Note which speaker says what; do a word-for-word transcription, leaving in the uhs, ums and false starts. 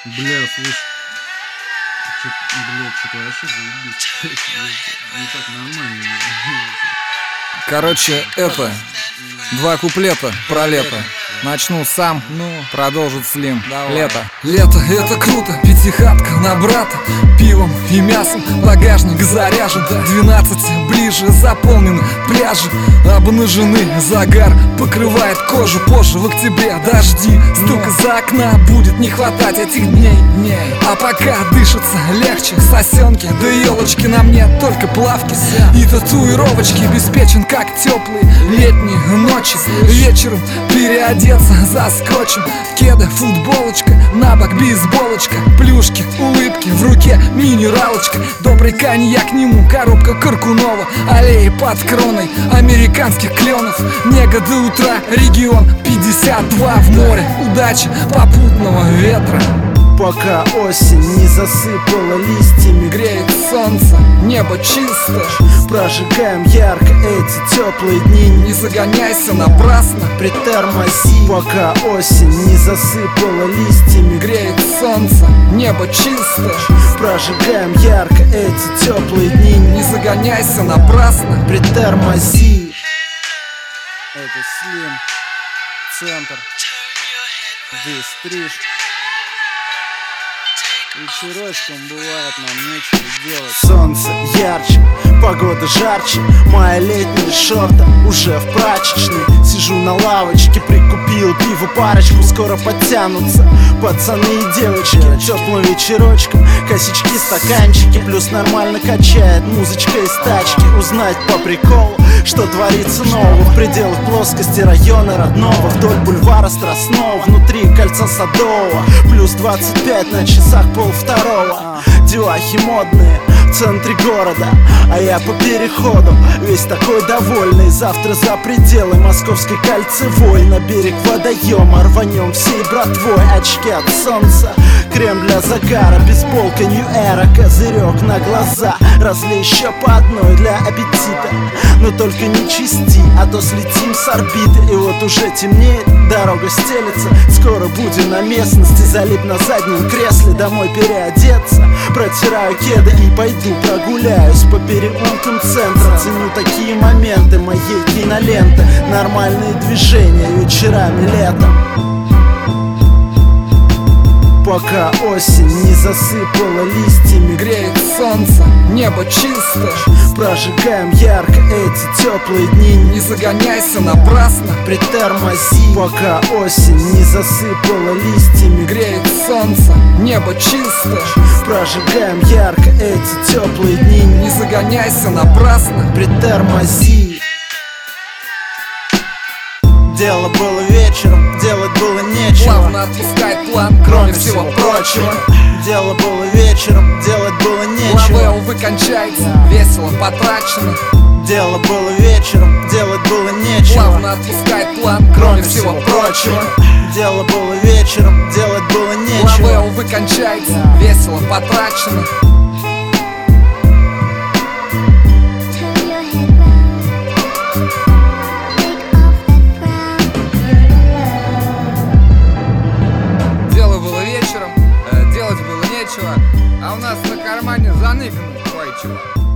Speaker 1: Бля, слушай. Чё, блядь, что-то вообще заебись. Не так нормально.
Speaker 2: Короче, это два куплета про лето. Начну сам, ну, продолжит Слим. Давай. Лето. Лето, это круто, пятихатка на брата. Пивом и мясом, багажник заряжен. Двенадцать ближе, заполнены пляжи. Обнажены, загар покрывает кожу. Позже в октябре дожди, стук из-за окна. Будет не хватать этих дней. А пока дышится легче, сосенки да елочки на мне, только плавки и татуировочки. Обеспечен как теплые летние ночи. Вечером переодеться за скотчем. Кеды, футболочка, на бок бейсболочка. Плюшки, улыбки, в руке минералочка. Добрый коньяк к нему, коробка Каркунова. Аллеи под кроной американских кленов. Нега до утра, регион пятьдесят два. В море удачи, попутного ветра.
Speaker 3: Пока осень не засыпала листьями,
Speaker 2: греет солнце, небо чисто.
Speaker 3: Прожигаем ярко эти теплые дни.
Speaker 2: Не загоняйся напрасно,
Speaker 3: притормози. Пока осень не засыпала листьями,
Speaker 2: греет солнце, небо чисто.
Speaker 3: Прожигаем ярко эти теплые дни.
Speaker 2: Не загоняйся напрасно,
Speaker 3: притормози. Это Слим, центр. Здесь стриж. Вечерочком бывает нам нечего делать. Солнце ярче, погода жарче. Мои летние шорты уже в прачечной. Сижу на лавочке, прикупил пиво парочку. Скоро подтянутся пацаны и девочки. Теплым вечерочком, косячки, стаканчики. Плюс нормально качает музычка из тачки. Узнать по приколу, что творится нового в пределах плоскости района родного. Вдоль бульвара Страстного, внутри кольца Садового. Плюс двадцать пять на часах пол второго. Девахи модные в центре города, а я по переходу весь такой довольный. Завтра за пределы Московской кольцевой. На берег водоема рванем всей братвой. Очки от солнца, крем для загара, бейсболка New Era, козырек на глаза. Разлей еще по одной для аппетита, но только не чисти, а то слетим с орбиты. И вот уже темнеет, дорога стелется. Скоро будем на местности, залип на заднем кресле. Домой переодеться, протираю кеды и пойду прогуляюсь по переулкам центра. Ценю такие моменты моей киноленты. Нормальные движения вечерами летом. Пока осень не засыпала листьями,
Speaker 2: греет солнце, небо чисто.
Speaker 3: Прожигаем ярко эти теплые дни.
Speaker 2: Не загоняйся напрасно,
Speaker 3: притормози. Пока осень не засыпала листьями,
Speaker 2: греет солнце, небо чисто.
Speaker 3: Прожигаем ярко эти теплые дни.
Speaker 2: Не загоняйся напрасно,
Speaker 3: притормози. Дело было вечером, делать было нечего.
Speaker 2: Плавно отпускай план, кроме всего прочего.
Speaker 3: Дело было вечером, делать было нечего.
Speaker 2: Лавел выкончается, весело потрачено.
Speaker 3: Дело было вечером, делать было нечего.
Speaker 2: Плавно отпускай план, кроме всего прочего.
Speaker 3: Дело было вечером, делать было нечего.
Speaker 2: Лавел выкончается, весело потрачено. Делать было нечего, а у нас на кармане заныкано кое-чего.